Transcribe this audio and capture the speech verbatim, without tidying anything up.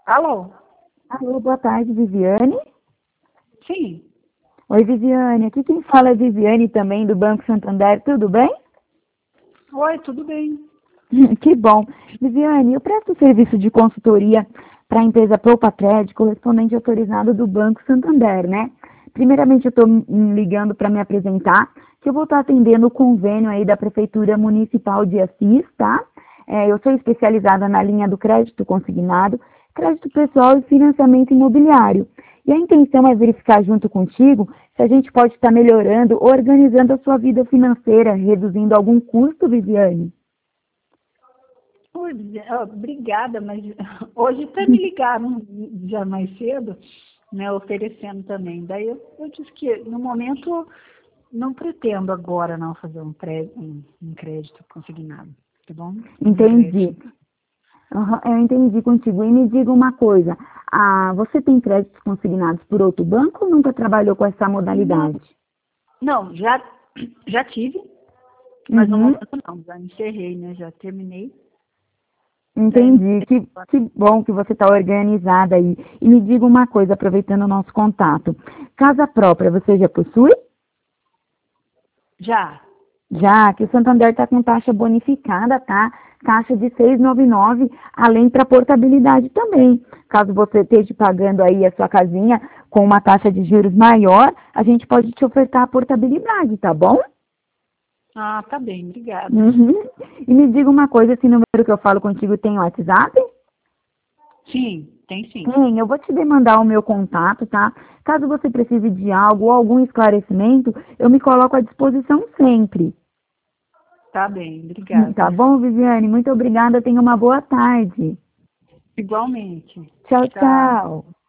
Alô? Alô, boa tarde, Viviane. Sim. Oi, Viviane. Aqui quem fala é Viviane também, do Banco Santander. Tudo bem? Oi, tudo bem. Que bom. Viviane, eu presto serviço de consultoria para a empresa Propacred, correspondente autorizado do Banco Santander, né? Primeiramente, eu estou ligando para me apresentar, que eu vou estar atendendo o convênio aí da Prefeitura Municipal de Assis, tá? É, eu sou especializada na linha do crédito consignado, crédito pessoal e financiamento imobiliário. E a intenção é verificar junto contigo se a gente pode estar melhorando, organizando a sua vida financeira, reduzindo algum custo, Viviane. Oi, ah, obrigada, mas hoje até me ligaram já mais cedo, né, oferecendo também. Daí eu, eu disse que no momento não pretendo agora não fazer um, pré, um, um crédito consignado, tá bom? Um Entendi. empréstimo. Uhum, eu entendi contigo. E me diga uma coisa, ah, você tem créditos consignados por outro banco ou nunca trabalhou com essa Não, modalidade? não, já, já tive, mas no Uhum, momento não, já encerrei, né? Já terminei. Daí não entendi. Que, que bom que você está organizada aí. E me diga uma coisa, aproveitando o nosso contato. Casa própria, você já possui? já. Já, que o Santander está com taxa bonificada, tá? Taxa de seis vírgula noventa e nove, além para portabilidade também. Caso você esteja pagando aí a sua casinha com uma taxa de juros maior, a gente pode te ofertar a portabilidade, tá bom? Ah, tá bem, obrigada. Uhum. E me diga uma coisa, esse número que eu falo contigo tem WhatsApp? Sim, tem sim. Tem, eu vou te demandar o meu contato, tá? Caso você precise de algo ou algum esclarecimento, eu me coloco à disposição sempre. Tá bem, obrigada. Tá bom, Viviane? Muito obrigada. Tenha uma boa tarde. Igualmente. Tchau, Tchau. tchau.